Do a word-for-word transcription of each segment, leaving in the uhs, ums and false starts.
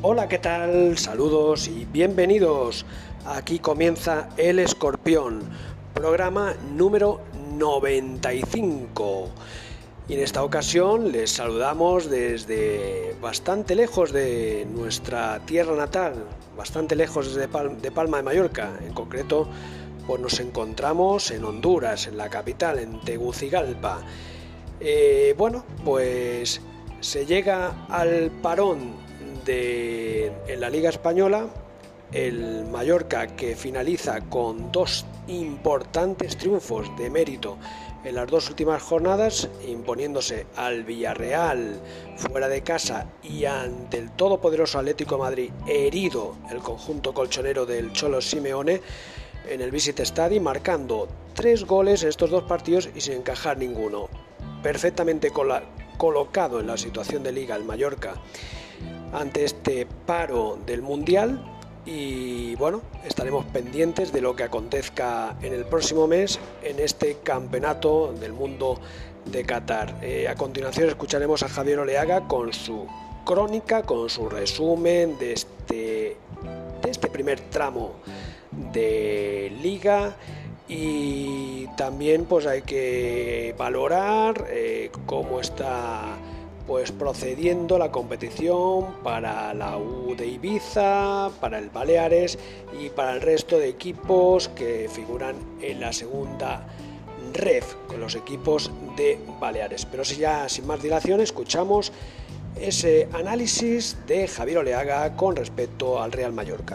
Hola, ¿qué tal? Saludos y bienvenidos. Aquí comienza El Escorpión, programa número noventa y cinco. Y en esta ocasión les saludamos desde bastante lejos de nuestra tierra natal, bastante lejos de, Pal- de Palma de Mallorca. En concreto, pues nos encontramos en Honduras, en la capital, en Tegucigalpa. Eh, bueno, pues se llega al parón de, en la Liga Española. El Mallorca, que finaliza con dos importantes triunfos de mérito en las dos últimas jornadas, imponiéndose al Villarreal fuera de casa y ante el todopoderoso Atlético de Madrid, herido el conjunto colchonero del Cholo Simeone en el Visit Stadium, marcando tres goles en estos dos partidos y sin encajar ninguno. Perfectamente cola- colocado en la situación de Liga el Mallorca ante este paro del Mundial. Y bueno, estaremos pendientes de lo que acontezca en el próximo mes en este campeonato del mundo de Qatar. Eh, a continuación escucharemos a Javier Oleaga con su crónica, con su resumen de este, de este primer tramo de Liga. Y también pues hay que valorar eh, cómo está pues procediendo la competición para la U de Ibiza, para el Baleares y para el resto de equipos que figuran en la segunda ref, con los equipos de Baleares. Pero si ya sin más dilación escuchamos ese análisis de Javier Oleaga con respecto al Real Mallorca.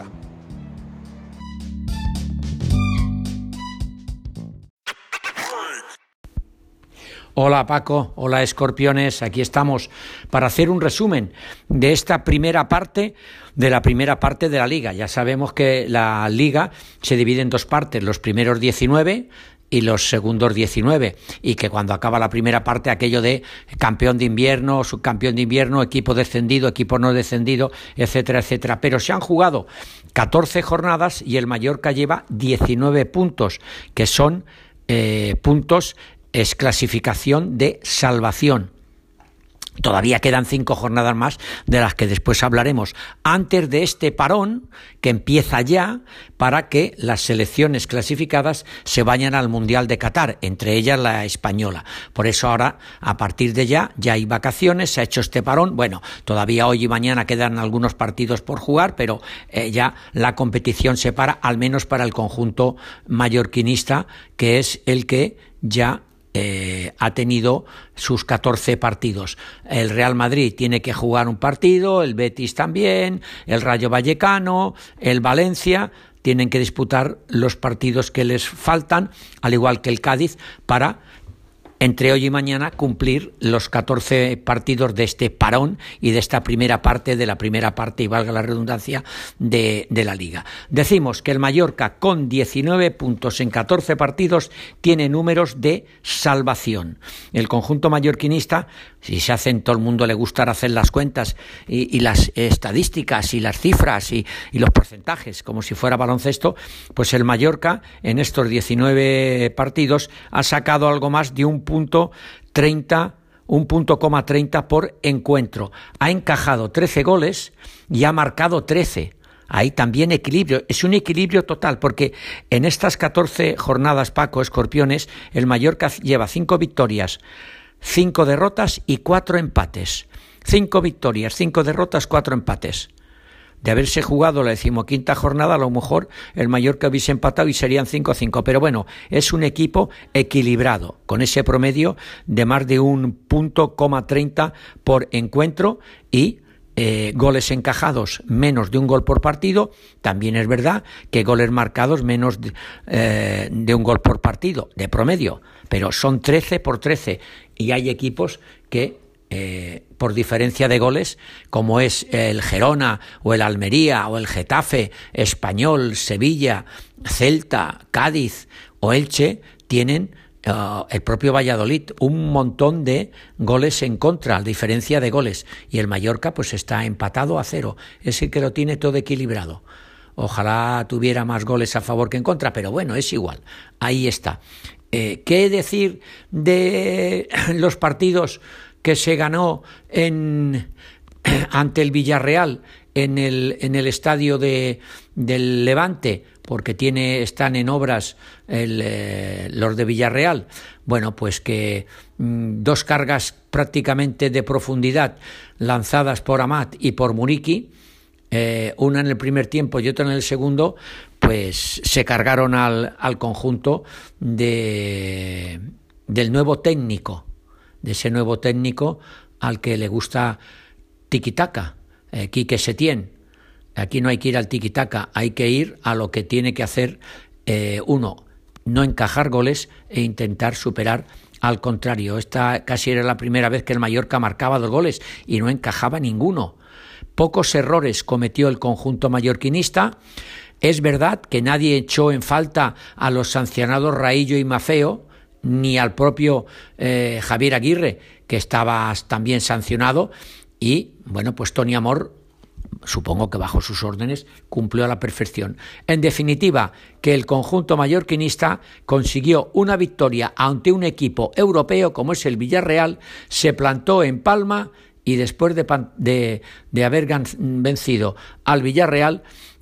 Hola Paco, hola Escorpiones, aquí estamos para hacer un resumen de esta primera parte, de la primera parte de la Liga. Ya sabemos que la Liga se divide en dos partes, los primeros diecinueve y los segundos diecinueve, y que cuando acaba la primera parte aquello de campeón de invierno, subcampeón de invierno, equipo descendido, equipo no descendido, etcétera, etcétera. Pero se han jugado catorce jornadas y el Mallorca lleva diecinueve puntos, que son eh, puntos es clasificación de salvación. Todavía quedan cinco jornadas más de las que después hablaremos antes de este parón que empieza ya para que las selecciones clasificadas se vayan al Mundial de Qatar, entre ellas la española. Por eso ahora, a partir de ya, ya hay vacaciones, se ha hecho este parón. Bueno, todavía hoy y mañana quedan algunos partidos por jugar, pero eh, ya la competición se para, al menos para el conjunto mallorquinista, que es el que ya Eh, ha tenido sus catorce partidos. El Real Madrid tiene que jugar un partido, el Betis también, el Rayo Vallecano, el Valencia, tienen que disputar los partidos que les faltan, al igual que el Cádiz, para entre hoy y mañana cumplir los catorce partidos de este parón y de esta primera parte, de la primera parte, y valga la redundancia, de, de la Liga. Decimos que el Mallorca, con diecinueve puntos en catorce partidos, tiene números de salvación. El conjunto mallorquinista, si se hacen, todo el mundo le gustará hacer las cuentas y, y las estadísticas y las cifras y, y los porcentajes, como si fuera baloncesto, pues el Mallorca en estos diecinueve partidos ha sacado algo más de un punto treinta, un punto coma treinta por encuentro. Ha encajado trece goles y ha marcado trece. Ahí también equilibrio, es un equilibrio total, porque en estas catorce jornadas, Paco, Escorpiones, el Mallorca lleva cinco victorias, cinco derrotas y cuatro empates. Cinco victorias, cinco derrotas, cuatro empates. De haberse jugado la decimoquinta jornada, a lo mejor el Mallorca hubiese empatado y serían cinco a cinco. Pero bueno, es un equipo equilibrado, con ese promedio de más de un punto coma treinta por encuentro y eh, goles encajados menos de un gol por partido. También es verdad que goles marcados menos de, eh, de un gol por partido, de promedio. Pero son trece por trece y hay equipos que Eh, por diferencia de goles, como es el Gerona o el Almería o el Getafe, Español, Sevilla, Celta, Cádiz o Elche, tienen uh, el propio Valladolid un montón de goles en contra, a diferencia de goles, y el Mallorca pues está empatado a cero, es el que lo tiene todo equilibrado. Ojalá tuviera más goles a favor que en contra, pero bueno, es igual, ahí está. Eh, ¿qué decir de los partidos que se ganó en, ante el Villarreal en el, en el estadio de, del Levante, porque tiene, están en obras el, eh, los de Villarreal. Bueno, pues que mmm, dos cargas prácticamente de profundidad lanzadas por Amat y por Muriqui, eh, una en el primer tiempo y otra en el segundo, pues se cargaron al, al conjunto de, del nuevo técnico, de ese nuevo técnico al que le gusta tiki-taka, eh, Quique Setién. Aquí no hay que ir al tiki-taka, hay que ir a lo que tiene que hacer eh, uno, no encajar goles e intentar superar al contrario. Esta casi era la primera vez que el Mallorca marcaba dos goles y no encajaba ninguno. Pocos errores cometió el conjunto mallorquinista. Es verdad que nadie echó en falta a los sancionados Raillo y Mafeo, ni al propio eh, Javier Aguirre, que estaba también sancionado, y bueno, pues Toni Amor, supongo que bajo sus órdenes, cumplió a la perfección. En definitiva, que el conjunto mallorquinista consiguió una victoria ante un equipo europeo como es el Villarreal, se plantó en Palma y después de, de, de haber vencido al Villarreal,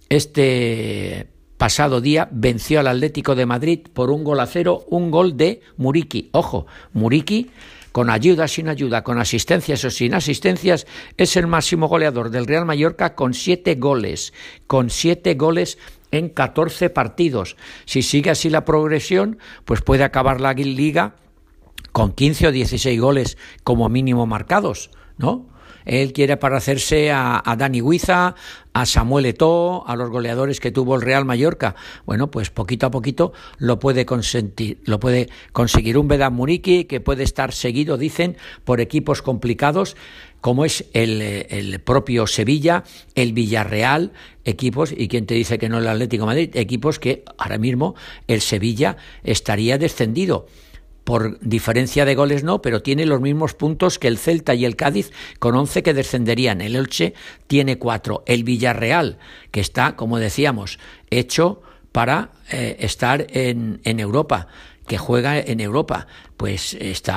este pasado día venció al Atlético de Madrid por un gol a cero, un gol de Muriqui. Ojo, Muriqui, con ayuda, sin ayuda, con asistencias o sin asistencias, es el máximo goleador del Real Mallorca con siete goles, con siete goles en catorce partidos. Si sigue así la progresión, pues puede acabar la Liga con quince o dieciséis goles como mínimo marcados, ¿no? Él quiere parecerse a, a Dani Huiza, a Samuel Eto'o, a los goleadores que tuvo el Real Mallorca. Bueno, pues poquito a poquito lo puede consentir, lo puede conseguir un Vedat Muriqui, que puede estar seguido, dicen, por equipos complicados como es el, el propio Sevilla, el Villarreal, equipos, y quien te dice que no el Atlético de Madrid, equipos que ahora mismo el Sevilla estaría descendido. Por diferencia de goles no, pero tiene los mismos puntos que el Celta y el Cádiz, con once que descenderían. El Elche tiene cuatro. El Villarreal, que está, como decíamos, hecho para eh, estar en, en Europa, que juega en Europa, pues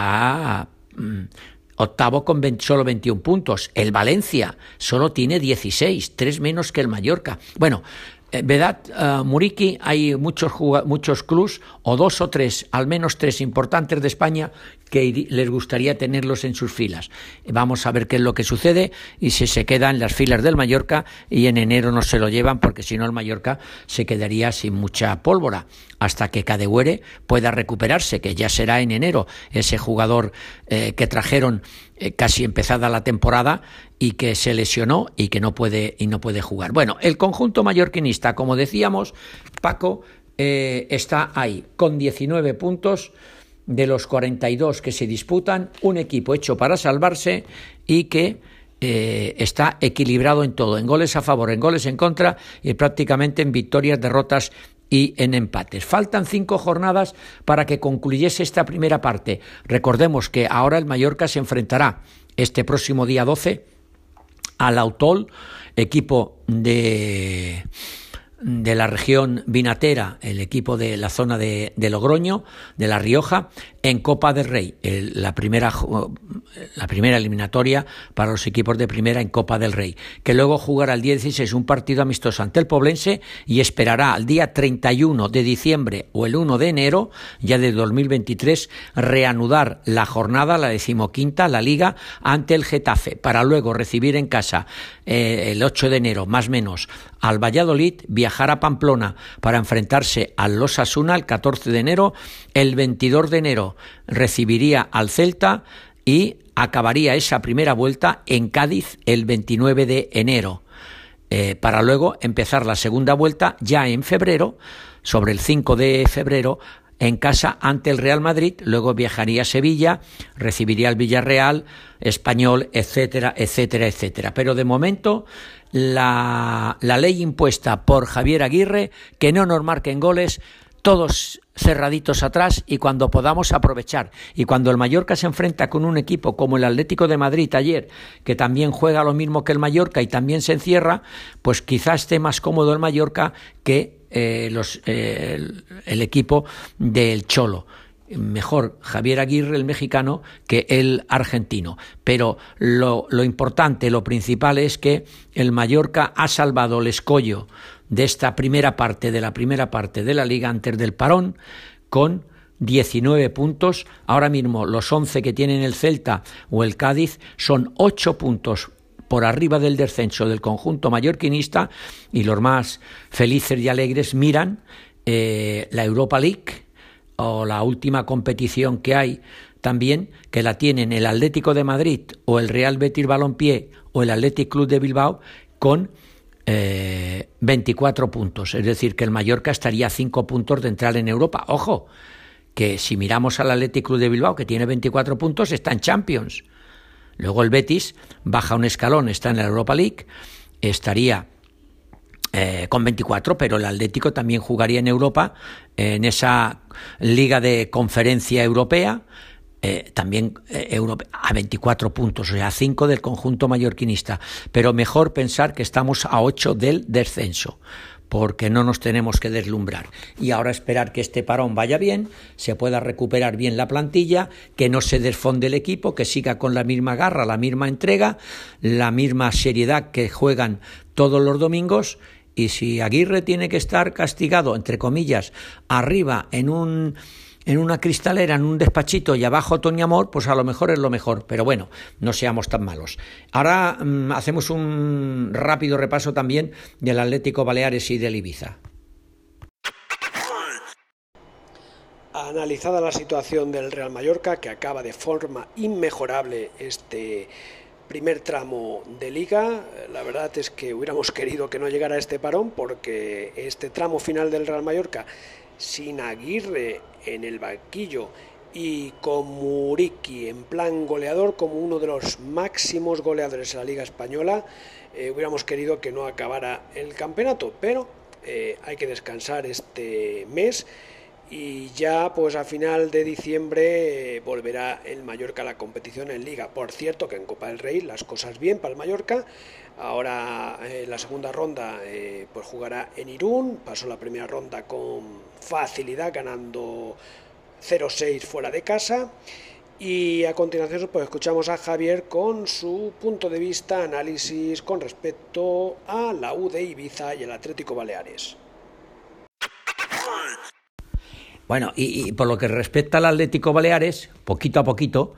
está mm, octavo con veinte, solo veintiún puntos. El Valencia solo tiene dieciséis, tres menos que el Mallorca. Bueno, Eh, Vedat uh, Muriqui, hay muchos muchos clubs, o dos o tres, al menos tres importantes de España, que les gustaría tenerlos en sus filas. Vamos a ver qué es lo que sucede y si se queda en las filas del Mallorca y en enero no se lo llevan, porque si no el Mallorca se quedaría sin mucha pólvora hasta que Kadewere pueda recuperarse, que ya será en enero, ese jugador eh, que trajeron eh, casi empezada la temporada y que se lesionó y que no puede y no puede jugar. Bueno, el conjunto mallorquinista, como decíamos, Paco, eh, está ahí con diecinueve puntos de los cuarenta y dos que se disputan, un equipo hecho para salvarse y que eh, está equilibrado en todo, en goles a favor, en goles en contra y prácticamente en victorias, derrotas y en empates. Faltan cinco jornadas para que concluyese esta primera parte. Recordemos que ahora el Mallorca se enfrentará este próximo día doce al Autol, equipo de, de la región vinatera, el equipo de la zona de, de Logroño, de La Rioja, en Copa del Rey, el, la primera la primera eliminatoria para los equipos de primera en Copa del Rey, que luego jugará el día dieciséis un partido amistoso ante el Poblense y esperará al día treinta y uno de diciembre o el uno de enero ya de dos mil veintitrés reanudar la jornada, la decimoquinta, la Liga, ante el Getafe, para luego recibir en casa eh, el ocho de enero más o menos al Valladolid, viajar a Pamplona para enfrentarse al Osasuna el catorce de enero, el veintidós de enero recibiría al Celta y acabaría esa primera vuelta en Cádiz el veintinueve de enero, eh, para luego empezar la segunda vuelta ya en febrero, sobre el cinco de febrero, en casa ante el Real Madrid, luego viajaría a Sevilla, recibiría al Villarreal, Español, etcétera, etcétera, etcétera. Pero de momento la, la ley impuesta por Javier Aguirre, que no nos marquen goles, todos cerraditos atrás y cuando podamos aprovechar. Y cuando el Mallorca se enfrenta con un equipo como el Atlético de Madrid ayer, que también juega lo mismo que el Mallorca y también se encierra, pues quizás esté más cómodo el Mallorca que eh, los, eh, el, el equipo del Cholo. mejor Javier Aguirre, el mexicano, que el argentino. Pero lo, lo importante, lo principal es que el Mallorca ha salvado el escollo de esta primera parte, de la primera parte de la Liga antes del parón, con diecinueve puntos. Ahora mismo los once que tienen el Celta o el Cádiz son ocho puntos por arriba del descenso del conjunto mallorquinista, y los más felices y alegres miran eh, la Europa League, o la última competición que hay también, que la tienen el Atlético de Madrid o el Real Betis Balompié o el Athletic Club de Bilbao con eh, veinticuatro puntos. Es decir, que el Mallorca estaría a cinco puntos de entrar en Europa. Ojo, que si miramos al Athletic Club de Bilbao, que tiene veinticuatro puntos, está en Champions. Luego el Betis baja un escalón, está en la Europa League, estaría Eh, con veinticuatro, pero el Atlético también jugaría en Europa, en esa Liga de Conferencia Europea, eh, también eh, Europe, a veinticuatro puntos, o sea, a cinco del conjunto mallorquinista. Pero mejor pensar que estamos a ocho del descenso, porque no nos tenemos que deslumbrar. Y ahora esperar que este parón vaya bien, se pueda recuperar bien la plantilla, que no se desfonde el equipo, que siga con la misma garra, la misma entrega, la misma seriedad que juegan todos los domingos. Y si Aguirre tiene que estar castigado, entre comillas, arriba en un en una cristalera, en un despachito, y abajo Tony Amor, pues a lo mejor es lo mejor. Pero bueno, no seamos tan malos. Ahora mmm, hacemos un rápido repaso también del Atlético Baleares y del Ibiza. Analizada la situación del Real Mallorca, que acaba de forma inmejorable este primer tramo de Liga, la verdad es que hubiéramos querido que no llegara a este parón, porque este tramo final del Real Mallorca, sin Aguirre en el banquillo y con Muriqui en plan goleador, como uno de los máximos goleadores en la Liga Española, eh, hubiéramos querido que no acabara el campeonato, pero eh, hay que descansar este mes. Y ya pues a final de diciembre eh, volverá el Mallorca a la competición en Liga. Por cierto que en Copa del Rey las cosas bien para el Mallorca. Ahora eh, la segunda ronda eh, pues jugará en Irún. Pasó la primera ronda con facilidad, ganando cero seis fuera de casa. Y a continuación pues escuchamos a Javier con su punto de vista, análisis con respecto a la U de Ibiza y el Atlético Baleares. Bueno, y, y por lo que respecta al Atlético Baleares, poquito a poquito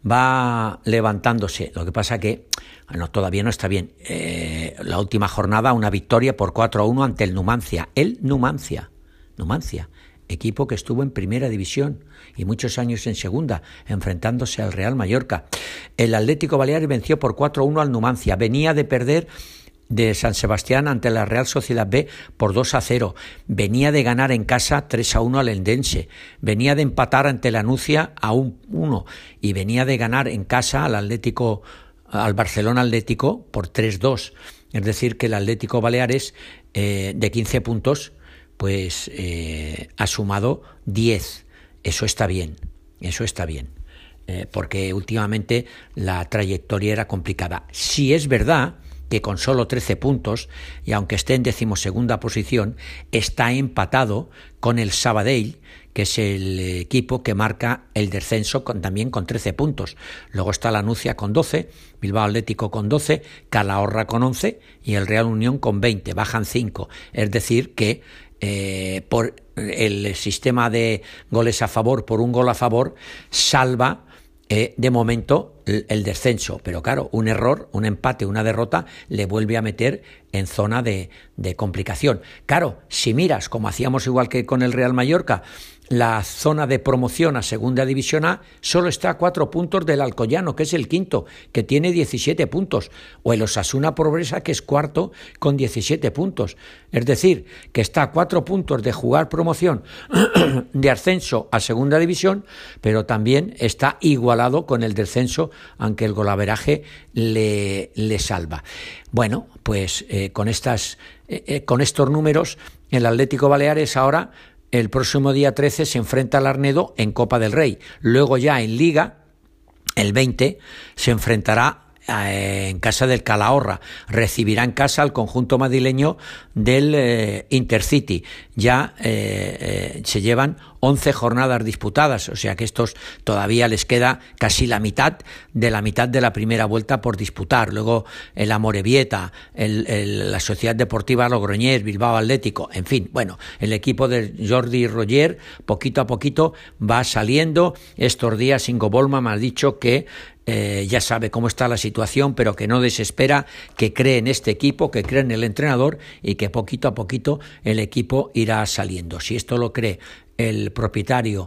va levantándose. Lo que pasa que no, todavía no está bien. Eh, la última jornada, una victoria por cuatro a uno ante el Numancia. El Numancia, Numancia, equipo que estuvo en primera división y muchos años en segunda, enfrentándose al Real Mallorca. El Atlético Baleares venció por cuatro a uno al Numancia. Venía de perder de San Sebastián ante la Real Sociedad B por dos a cero, venía de ganar en casa tres a uno al Eldense, venía de empatar ante la Nucia a uno y venía de ganar en casa al Atlético, al Barcelona Atlético por tres dos. Es decir, que el Atlético Baleares eh, de quince puntos pues eh, ha sumado diez. Eso está bien, eso está bien, eh, porque últimamente la trayectoria era complicada. Sí es verdad que con solo trece puntos, y aunque esté en decimosegunda posición, está empatado con el Sabadell, que es el equipo que marca el descenso con, también con trece puntos. Luego está la Nucia con doce, Bilbao Atlético con doce, Calahorra con once y el Real Unión con veinte, bajan cinco. Es decir que eh, por el sistema de goles a favor, por un gol a favor, salva Eh, de momento el, el descenso, pero claro, un error, un empate, una derrota le vuelve a meter en zona de, de complicación. Claro, si miras, como hacíamos igual que con el Real Mallorca, la zona de promoción a Segunda División A solo está a cuatro puntos del Alcoyano, que es el quinto, que tiene diecisiete puntos, o el Osasuna Progresa, que es cuarto, con diecisiete puntos. Es decir, que está a cuatro puntos de jugar promoción de ascenso a Segunda División, pero también está igualado con el descenso, aunque el golaveraje le, le salva. Bueno, pues eh, con, estas, eh, eh, con estos números, el Atlético Baleares ahora, el próximo día trece, se enfrenta al Arnedo en Copa del Rey. Luego ya en Liga, el veinte, se enfrentará eh, en casa del Calahorra. Recibirá en casa al conjunto madrileño del eh, Intercity. Ya eh, eh, se llevan once jornadas disputadas, o sea que estos todavía les queda casi la mitad de la mitad de la primera vuelta por disputar. Luego el Amorebieta, el, el, la Sociedad Deportiva Logroñés, Bilbao Atlético, en fin, bueno, el equipo de Jordi Roger poquito a poquito va saliendo. Estos días Ingo Bollmann me ha dicho que Eh, ya sabe cómo está la situación, pero que no desespera, que cree en este equipo, que cree en el entrenador y que poquito a poquito el equipo irá saliendo. Si esto lo cree el propietario,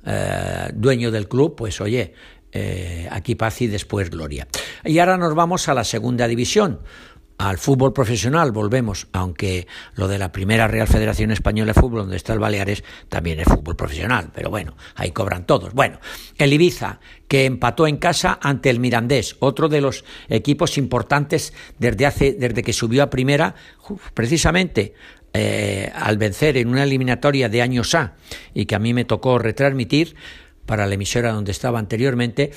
eh, dueño del club, pues oye, eh, aquí paz y después gloria. Y ahora nos vamos a la segunda división. Al fútbol profesional volvemos, aunque lo de la primera Real Federación Española de Fútbol, donde está el Baleares, también es fútbol profesional, pero bueno, ahí cobran todos. Bueno, el Ibiza, que empató en casa ante el Mirandés, otro de los equipos importantes desde hace, desde que subió a primera, precisamente eh, al vencer en una eliminatoria de años A, y que a mí me tocó retransmitir para la emisora donde estaba anteriormente.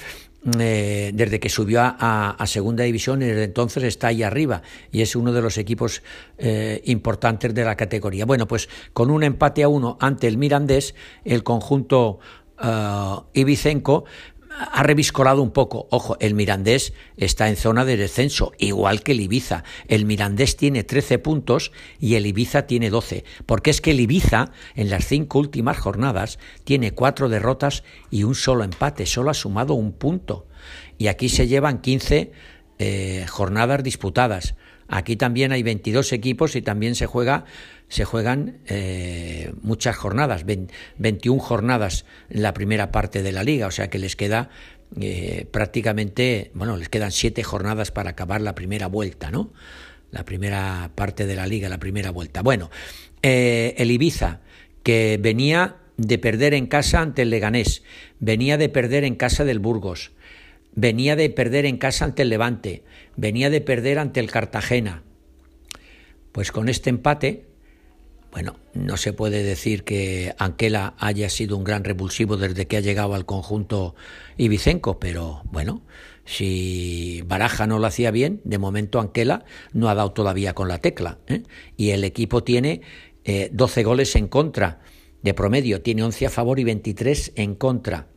Eh, desde que subió a, a, a segunda división y desde entonces está ahí arriba y es uno de los equipos eh, importantes de la categoría. Bueno, pues con un empate a uno ante el Mirandés, el conjunto uh, ibicenco ha reviscolado un poco. Ojo, el Mirandés está en zona de descenso, igual que el Ibiza. El Mirandés tiene trece puntos y el Ibiza tiene doce, porque es que el Ibiza en las cinco últimas jornadas tiene cuatro derrotas y un solo empate, solo ha sumado un punto. Y aquí se llevan quince eh, jornadas disputadas. Aquí también hay veintidós equipos y también se juega se juegan eh, muchas jornadas, veintiuna jornadas en la primera parte de la liga, o sea que les queda eh, prácticamente, bueno, les quedan siete jornadas para acabar la primera vuelta, ¿no? La primera parte de la liga, la primera vuelta. Bueno, eh, el Ibiza, que venía de perder en casa ante el Leganés, venía de perder en casa del Burgos, venía de perder en casa ante el Levante, venía de perder ante el Cartagena. Pues con este empate, bueno, no se puede decir que Anquela haya sido un gran revulsivo desde que ha llegado al conjunto ibicenco, pero bueno, si Baraja no lo hacía bien, de momento Anquela no ha dado todavía con la tecla, ¿eh? Y el equipo tiene eh, doce goles en contra de promedio, tiene once a favor y veintitrés en contra.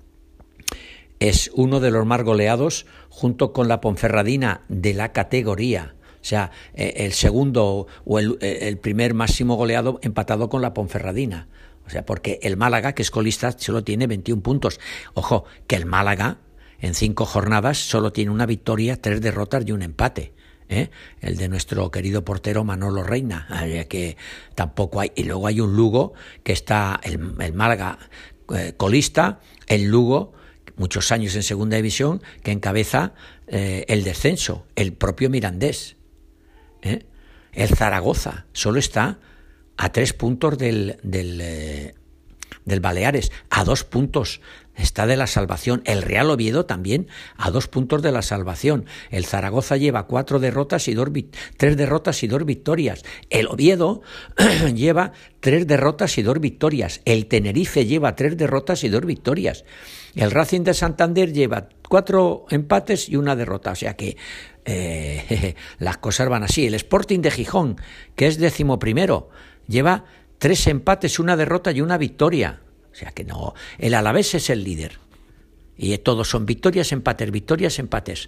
Es uno de los más goleados junto con la Ponferradina de la categoría. O sea, el segundo o el, el primer máximo goleado empatado con la Ponferradina. O sea, porque el Málaga, que es colista, solo tiene veintiún puntos. Ojo, que el Málaga en cinco jornadas solo tiene una victoria, tres derrotas y un empate. ¿eh? El de nuestro querido portero Manolo Reina. Que tampoco hay. Y luego hay un Lugo que está, el, el Málaga eh, colista, el Lugo, muchos años en segunda división, que encabeza eh, el descenso, el propio Mirandés. ¿Eh? El Zaragoza solo está a tres puntos del, del, eh, del Baleares, a dos puntos está de la salvación. El Real Oviedo también a dos puntos de la salvación. El Zaragoza lleva cuatro derrotas y dos, tres derrotas y dos victorias. El Oviedo lleva tres derrotas y dos victorias. El Tenerife lleva tres derrotas y dos victorias. El Racing de Santander lleva cuatro empates y una derrota. O sea que eh, las cosas van así. El Sporting de Gijón, que es decimoprimero, lleva tres empates, una derrota y una victoria. O sea que no, el Alavés es el líder. Y todos son victorias, empates, victorias, empates.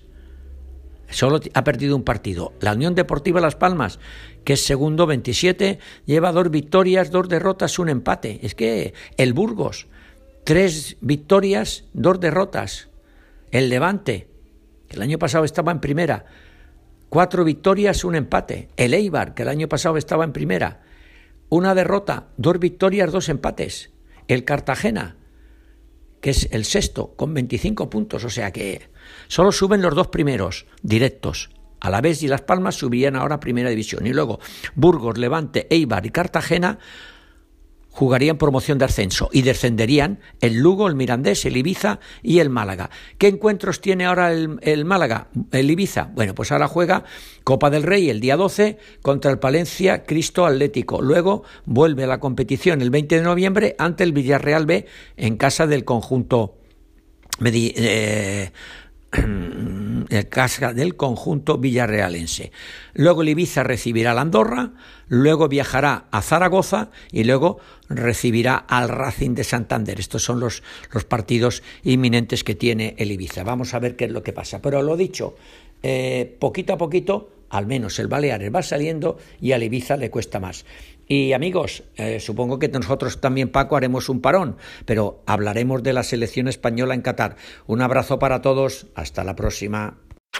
Solo ha perdido un partido. La Unión Deportiva Las Palmas, que es segundo, veintisiete, lleva dos victorias, dos derrotas, un empate. Es que el Burgos, tres victorias, dos derrotas. El Levante, que el año pasado estaba en primera, cuatro victorias, un empate. El Eibar, que el año pasado estaba en primera, una derrota, dos victorias, dos empates. El Cartagena, que es el sexto, con veinticinco puntos, o sea que solo suben los dos primeros directos. Alavés y Las Palmas subirían ahora a Primera División. Y luego Burgos, Levante, Eibar y Cartagena jugarían promoción de ascenso y descenderían el Lugo, el Mirandés, el Ibiza y el Málaga. ¿Qué encuentros tiene ahora el, el Málaga, el Ibiza? Bueno, pues ahora juega Copa del Rey el día doce contra el Palencia Cristo Atlético. Luego vuelve a la competición el veinte de noviembre ante el Villarreal B en casa del conjunto Medi- eh, de casa del conjunto villarrealense. Luego el Ibiza recibirá al Andorra, luego viajará a Zaragoza y luego recibirá al Racing de Santander. Estos son los, los partidos inminentes que tiene el Ibiza. Vamos a ver qué es lo que pasa. Pero lo dicho, eh, poquito a poquito, al menos el Baleares va saliendo y al Ibiza le cuesta más. Y amigos, eh, supongo que nosotros también, Paco, haremos un parón, pero hablaremos de la selección española en Qatar. Un abrazo para todos, hasta la próxima.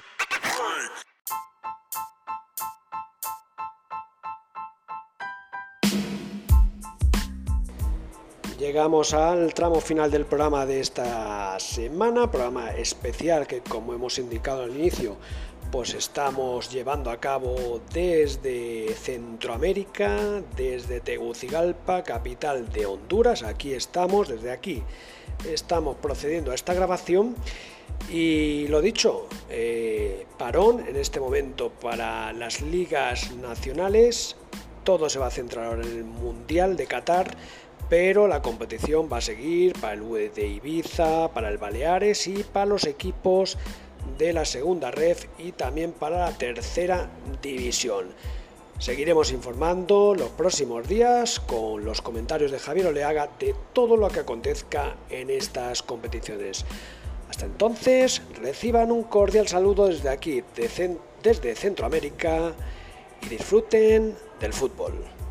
Llegamos al tramo final del programa de esta semana, programa especial que, como hemos indicado al inicio, pues estamos llevando a cabo desde Centroamérica, desde Tegucigalpa, capital de Honduras. Aquí estamos, desde aquí estamos procediendo a esta grabación y lo dicho, eh, parón en este momento para las ligas nacionales. Todo se va a centrar ahora en el Mundial de Qatar, pero la competición va a seguir para el U E de Ibiza, para el Baleares y para los equipos de la segunda ref y también para la tercera división. Seguiremos informando los próximos días con los comentarios de Javier Oleaga de todo lo que acontezca en estas competiciones. Hasta entonces, reciban un cordial saludo desde aquí, desde Centroamérica, y disfruten del fútbol.